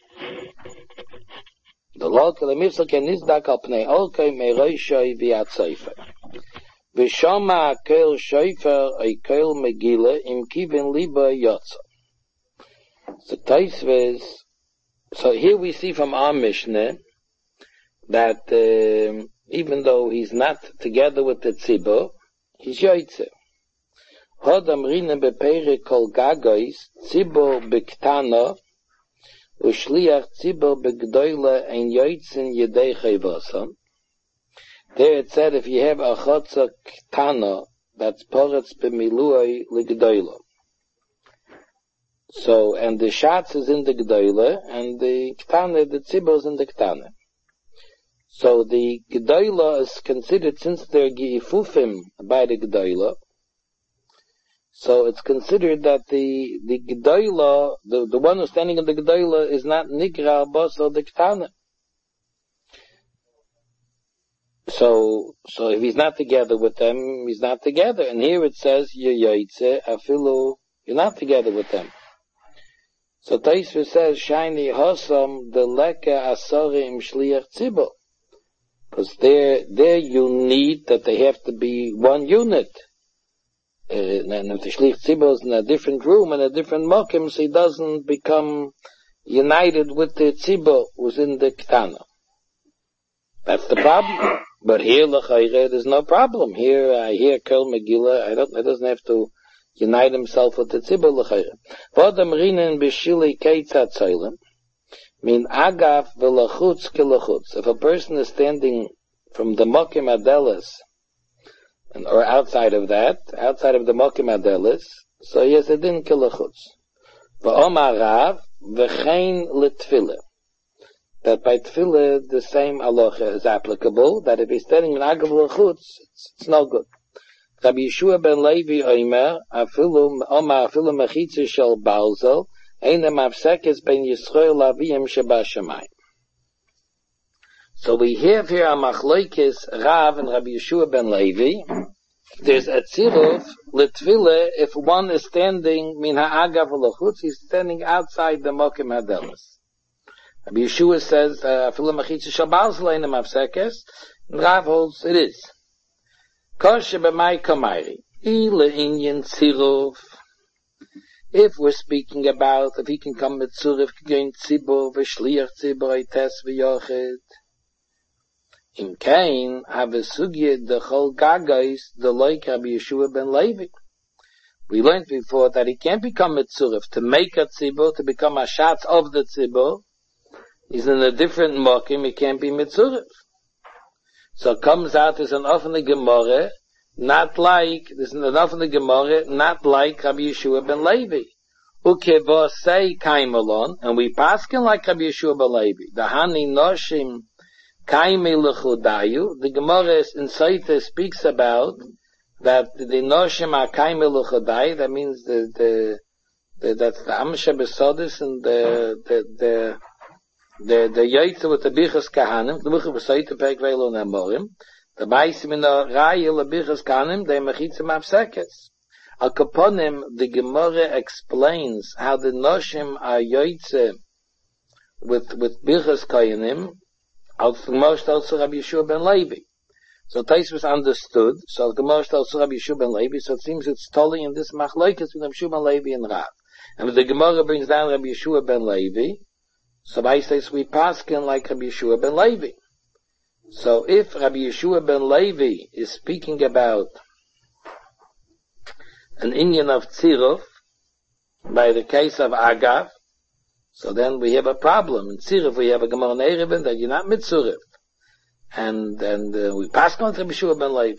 The local mifsal can nizdak al pnei olkei me'roishoi v'atzoifoi. V'shama kel shofar a kel megillah im kivin liba yotza. So Taisves, so here we see from our Mishnah that uh, even though he's not together with the tzibur, he's yoytze. Hodam rina bepere kol gagois tzibur bektana ushliach tzibur begdoila ein yoytzen yedei chayvasa. There it said if you have a chotza ktana, that's poretz b'miluay l'gdoila. So, and the shatz is in the gdoila, and the ktana, the tzibur is in the ktana. So the gdoila is considered, since they're geifufim by the gdoila, so it's considered that the, the gdoila, the, the one who's standing in the gdoila is not nigra bas or the ktana. So, so if he's not together with them, he's not together. And here it says, yoytze afilu, you're not together with them. So Taisva says, shiny hosam the leka asorim shliach tzibur. Because there, there you need that they have to be one unit. Uh, and if the shliach tzibur is in a different room, in a different mokim, so he doesn't become united with the tzibur who's in the ktana. That's the problem. But here, l'chayre, there's no problem. Here, I hear Kel Megillah, I don't, it doesn't have to unite himself with the tzibur l'chayre. V'odam rinen b'shili keitzat tzoylem, min agaf v'lachutz kilachutz. If a person is standing from the mokim adelis, or outside of that, outside of the mokim adelis, so he has a din kilachutz. V'omar rav v'chein l'tfilah. That by tefillah, the same halacha is applicable, that if he's standing in agav l'chutz, it's, it's no good. Rabbi Yeshua ben Levi oimer, afilu, omar afilu mechitze shel balzel, eina mafsekes ben Yisrael laviyim sheba shamayim. So we have here a machloikis Rav and Rabbi Yeshua ben Levi. There's a tziruf l'tefillah if one is standing min ha'agav l'chutz, he's standing outside the mokim hadelis. Rabbi Yeshua says, "Afilu mechitza shel balzel eina mafsekes," and Rav holds it is. Kosher b'may kamayri, ila inyan tziruf. If we're speaking about if he can come with tziruf, gain tzibur v'shliach tzibur eites v'yochid. In Cain, have a sugya the chol gagais the like Rabbi Yeshua ben Levi. We learned before that he can't become a tziruf to make a tzibur, to become a shatz of the tzibur. He's in a different mokim, he can't be mitzurif. So it comes out as an offene Gemara, not like, there's an offene Gemara, not like Rabbi Yeshua ben Levi. Ukeva say kaimelon, and we paskin like Rabbi Yeshua ben Levi. The hani noshim kaime lechudayu, the Gemara in Saita speaks about that the noshim are kaime lechudayu, that means the, the, the, that's the amsha besodis and the, the, the, the the yaitze with the bichas kahanim, the bichas v'sayit pek velo nemorim, the baisim in the raya the bichas kahanim, they mechitzim apsekes. Al kaponim, the Gemara explains how the noshim are yaitze with with bichas kahanim, al Gemara also Rabbi Yeshua ben Levi. So Taisvus understood, so Gemara also Rabbi Yeshua ben Levi, so it seems it's totally in this machlokes with Rabbi Yeshua ben Levi and Rav. And the Gemara brings down Rabbi Yeshua ben Levi, so I say we paskin like Rabbi Yeshua ben Levi. So if Rabbi Yeshua ben Levi is speaking about an Inyan of Tziruf, by the case of Agav, so then we have a problem. In Tziruf we have a Gemara Neiribin that you're not Mitzurif. And, and, uh, we pass on to Rabbi Yeshua ben Levi.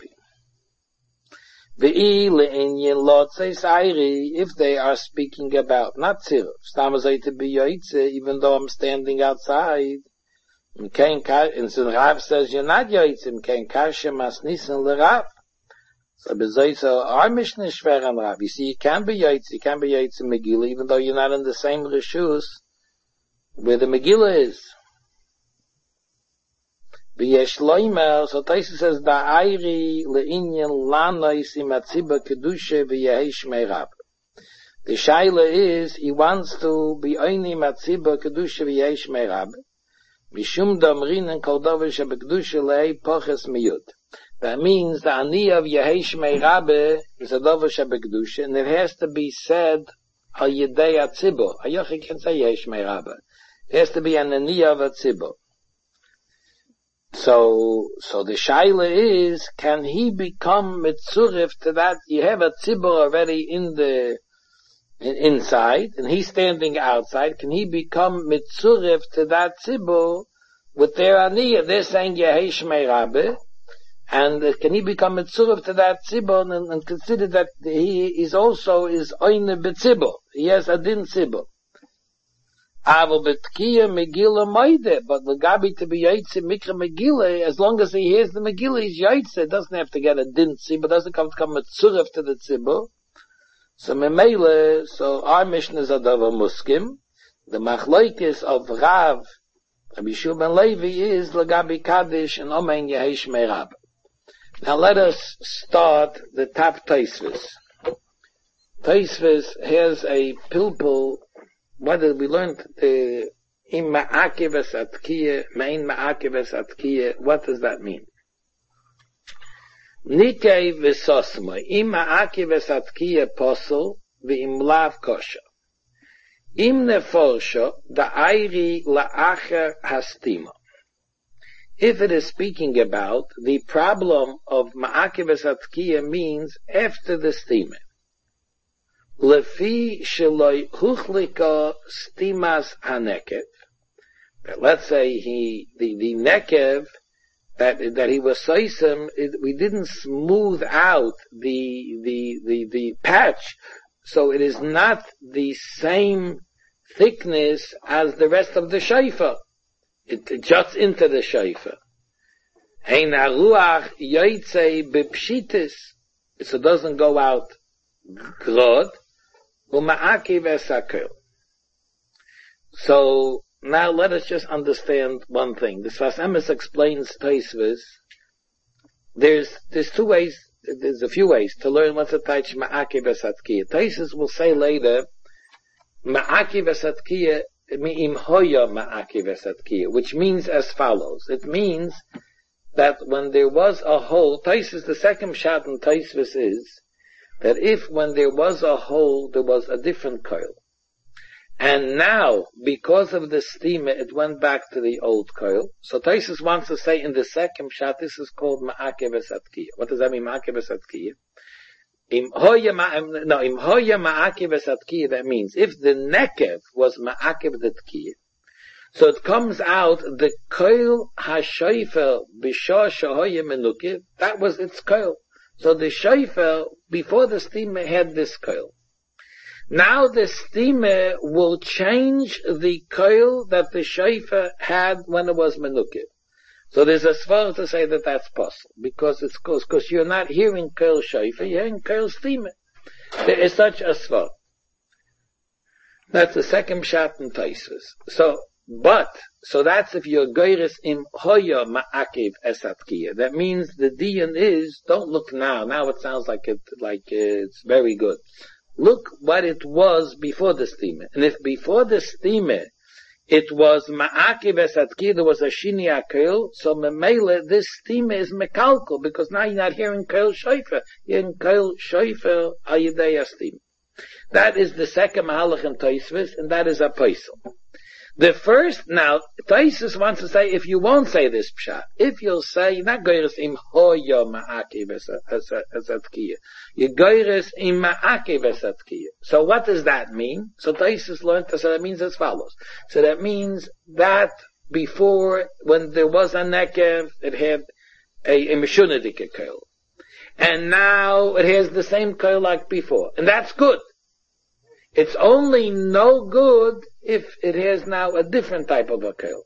Ve'i le'inyin lot says Airi, if they are speaking about, not Tziruf, stamazay to be Yoitze, even though I'm standing outside, and so Rav says, you're not Yoitze, Mkein Karsha Masnissen l'Rav. So Bezoyso, our Mishnah is Shver and Rav. You see, you can be Yoitze, you can be Yoitze Megillah, even though you're not in the same Rishus where the Megillah is. V'yesh loimer, so Taisa says, da'ayri le'inyan lanois im atziba kedusha v'yehei shmei Rab. The shaila is, he wants to be oini matziba kedusha v'yehei shmei Rab. Mishum damrin and kol davar shebekdusha le'ei poches miyud. That means the ani of yehei shmei Rab is a davar shebekdusha, and it has to be said al yedei atziba. Ayochi can say yehei shmei Rab. It has to be an ani of atziba. So, so the shaila is, can he become mitzurif to that? You have a tzibur already in the, in, inside, and he's standing outside. Can he become mitzurif to that tzibur with their aniyah? They're saying Yehei Shmei Rabbe, and uh, can he become mitzurif to that tzibur and, and consider that he is also is oine betzibur? He has a din tzibur. Aval betkiya Megillah moide, but Lagabi to be Yaitse Mikra Megillah, as long as he hears the Megillah, he's Yaitse, doesn't have to get a din tzibur, doesn't come to come with tzuref to the tzibur. So Memele, so our mission is Adava Muskim. The Machlokes of Rav, Rabbi Yeshua ben Levi, is Lagabi Kaddish and Omein Yehei Shmei Rab. Now let us start the top Taisvis. Taisvis has a pilpul. What did we learn? The im ma'akev esatkiya, mein ma'akev esatkiya. What does that mean? Nikei v'sosma, im ma'akev esatkiya posel, v'im lav kosher. Im neforsho, da'ayri la'acher hastima. If it is speaking about the problem of ma'akev esatkiya means after the stima. Lefi sheloi huchlika stimas hanekev. Let's say he, the, the nekev, that, that he was soisem, we didn't smooth out the, the, the, the patch, so it is not the same thickness as the rest of the shayfa. It, it juts into the shayfa. Hein haruach yoytzei bepshitis, so it doesn't go out grod. So now let us just understand one thing. The Sfas Emes explains Taisvis. There's there's two ways. There's a few ways to learn what's a taich ma'akev esatkiya. Taisvis will say later ma'akev esatkiya mi'im hoya ma'akev esatkiya, which means as follows. It means that when there was a hole, Taisvis, the second shot in Taisvis is that if when there was a hole, there was a different coil. And now, because of the steamer, it went back to the old coil. So Taisus wants to say in the second shot, this is called ma'akev esatkiya. What does that mean, ma'akev esatkiya? Im hoya ma'akev, no, im hoya ma'akev esatkiya, that means if the nekev was ma'akev etkiya, so it comes out, the coil ha'shoifer b'shah shahoya menukiv, that was its coil. So the shofar, before the steamer, had this coil. Now the steamer will change the coil that the shofar had when it was menukiv. So there's a svar to say that that's possible, because it's because you're not hearing coil shofar, you're hearing coil steamer. There is such a svar. That's the second shot in Taisus. So But, so that's if you're goyres im hoya ma'akev esatkiya. That means the diyan is, don't look now, now it sounds like it, like uh, it's very good. Look what it was before the stime. And if before the stime, it was ma'akev esatkiya, there was a shini akel, so memele, this stime is mekalko, because now you're not hearing kel shayfer, you're hearing kel shayfer ayidei stime. That is the second mahalach in Tosfos, and that is a paisel. The first, now, Tosfos wants to say, if you won't say this pshat, if you'll say, not goyres im hoya ma'akev esatkiya, you goyres im ma'akev esatkiya. So what does that mean? So Tosfos learned, so that means as follows. So that means that before, when there was a nekev, it had a, a mishunadike koil. And now it has the same koil like before. And that's good. It's only no good if it has now a different type of a koil.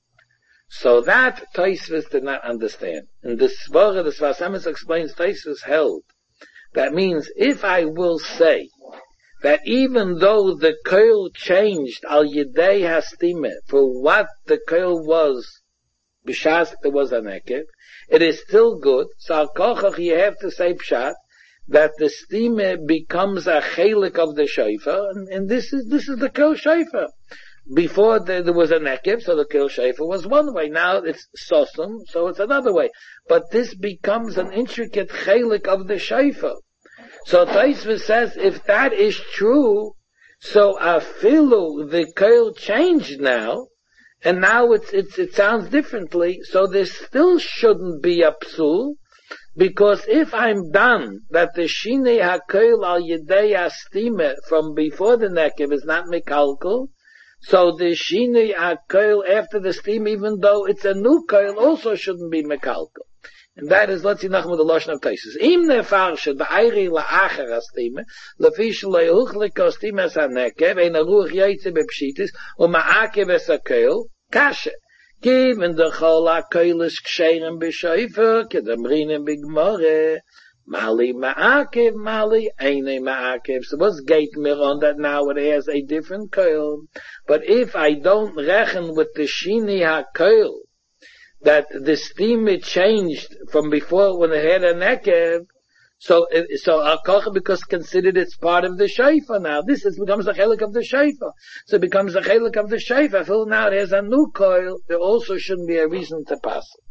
So that Tosfos did not understand. And the Svara, the Sfas Emes explains, Tosfos held. That means if I will say that even though the koil changed al yedei hastime for what the koil was, b'shas there was a nekev, it is still good. So al kochach you have to say pshat, that the stime becomes a chelik of the shofar, and, and this is this is the kol shofar. Before the, there was a nekev, so the kol shofar was one way. Now it's sosum, so it's another way. But this becomes an intricate chelik of the shofar. So Tosfos says, if that is true, so afilu the kol changed now, and now it's it's it sounds differently. So there still shouldn't be a psul. Because if I'm done that the shinei hakoil al yedei astime from before the nekev is not mekalkul, so the shinei hakoil after the steam, even though it's a new koil, also shouldn't be mekalkul. And that is, let's see now with the lashon of Tosfos. Im nefarshe ba'ayri la'acher astime, lefish le'uch lekostime es hanekev, ein aruch yaitze bepshitis, u'ma'akev es hakoil, kashe. Given the chol ha-koilis ksherim b'shoifer, kedamrinim b'gmore, mali ma'akev, mali eine ma'akev. So what's gate mir on that now it has a different koil? But if I don't reckon with the shini ha-koil, that the steam it changed from before when it had a nekev, so, so al-kocha because considered it's part of the shofar now. This is, becomes a chelik of the shofar. So it becomes a chelik of the shofar. Now it has a new coil. There also shouldn't be a reason to pass it.